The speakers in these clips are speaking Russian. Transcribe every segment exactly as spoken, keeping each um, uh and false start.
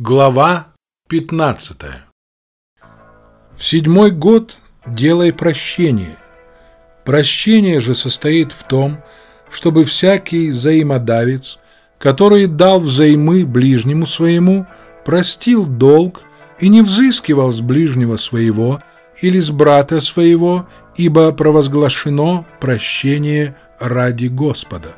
Глава пятнадцатая. В седьмой год делай прощение. Прощение же состоит в том, чтобы всякий взаимодавец, который дал взаймы ближнему своему, простил долг и не взыскивал с ближнего своего или с брата своего, ибо провозглашено прощение ради Господа.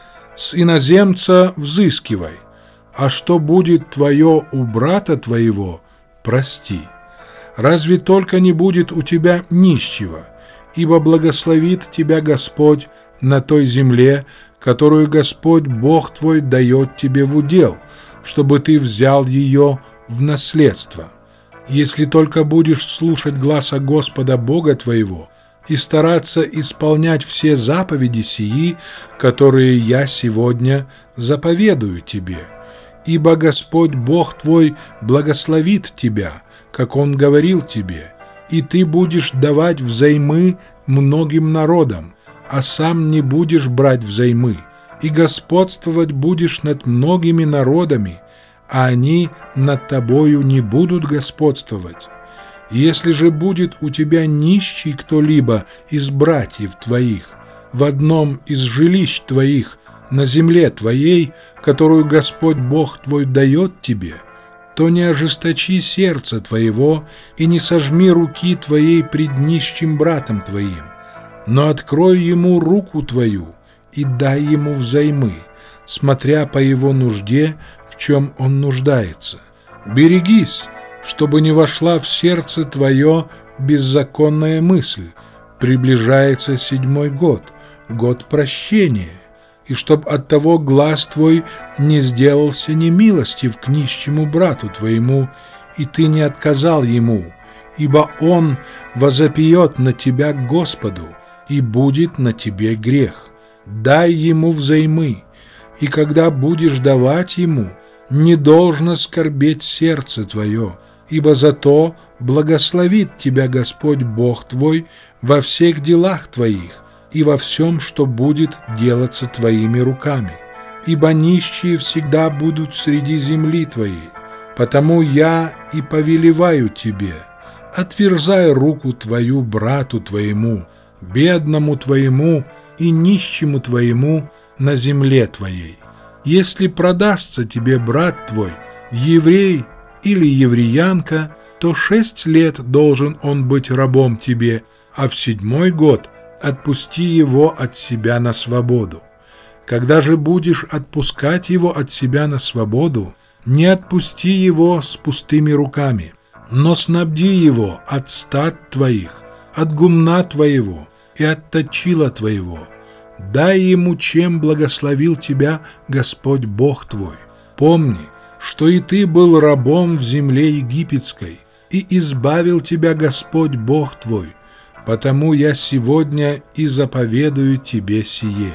С иноземца взыскивай, а что будет твое у брата твоего, прости. Разве только не будет у тебя нищего, ибо благословит тебя Господь на той земле, которую Господь Бог твой дает тебе в удел, чтобы ты взял ее в наследство. Если только будешь слушать гласа Господа Бога твоего и стараться исполнять все заповеди сии, которые я сегодня заповедую тебе. Ибо Господь Бог твой благословит тебя, как Он говорил тебе, и ты будешь давать взаймы многим народам, а сам не будешь брать взаймы, и господствовать будешь над многими народами, а они над тобою не будут господствовать. Если же будет у тебя нищий кто-либо из братьев твоих в одном из жилищ твоих на земле твоей, которую Господь Бог твой дает тебе, то не ожесточи сердце твоего и не сожми руки твоей пред нищим братом твоим, но открой ему руку твою и дай ему взаймы, смотря по его нужде, в чем он нуждается. Берегись, чтобы не вошла в сердце твое беззаконная мысль. Приближается седьмой год, год прощения, и чтоб оттого глаз твой не сделался немилостив к нищему брату твоему, и ты не отказал ему, ибо он возопьет на тебя к Господу, и будет на тебе грех. Дай ему взаймы, и когда будешь давать ему, не должно скорбеть сердце твое, ибо зато благословит тебя Господь Бог твой во всех делах твоих, и во всем, что будет делаться твоими руками. Ибо нищие всегда будут среди земли твоей, потому я и повелеваю тебе, отверзай руку твою брату твоему, бедному твоему и нищему твоему на земле твоей. Если продастся тебе брат твой, еврей или евреянка, то шесть лет должен он быть рабом тебе, а в седьмой год отпусти его от себя на свободу. Когда же будешь отпускать его от себя на свободу, не отпусти его с пустыми руками, но снабди его от стад твоих, от гумна твоего и от точила твоего. Дай ему, чем благословил тебя Господь Бог твой. Помни, что и ты был рабом в земле египетской, и избавил тебя Господь Бог твой. Потому я сегодня и заповедую тебе сие.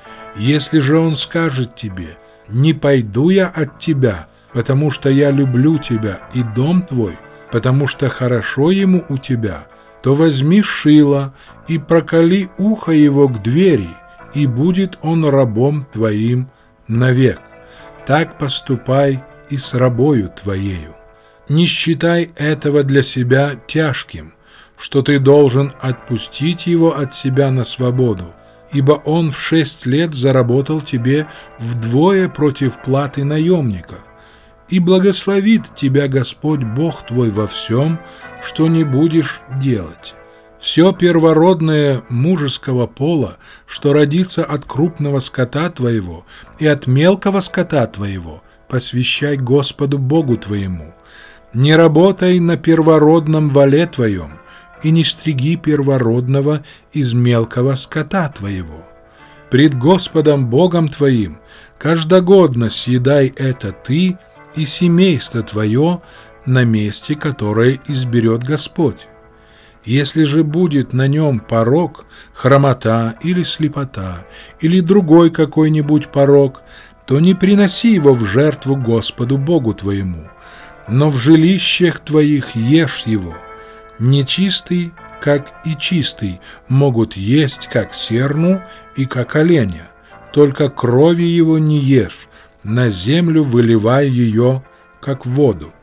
Если же он скажет тебе: не пойду я от тебя, потому что я люблю тебя и дом твой, потому что хорошо ему у тебя, то возьми шило и проколи ухо его к двери, и будет он рабом твоим навек. Так поступай и с рабою твоею. Не считай этого для себя тяжким, что ты должен отпустить его от себя на свободу, ибо он в шесть лет заработал тебе вдвое против платы наемника. И благословит тебя Господь Бог твой во всем, что не будешь делать. Все первородное мужеского пола, что родится от крупного скота твоего и от мелкого скота твоего, посвящай Господу Богу твоему. Не работай на первородном воле твоем, и не стриги первородного из мелкого скота твоего. Пред Господом Богом твоим каждогодно съедай это ты и семейство твое на месте, которое изберет Господь. Если же будет на нем порок, хромота или слепота, или другой какой-нибудь порок, то не приноси его в жертву Господу Богу твоему, но в жилищах твоих ешь его. Нечистый, как и чистый, могут есть как серну и как оленя, только крови его не ешь, на землю выливай ее как воду.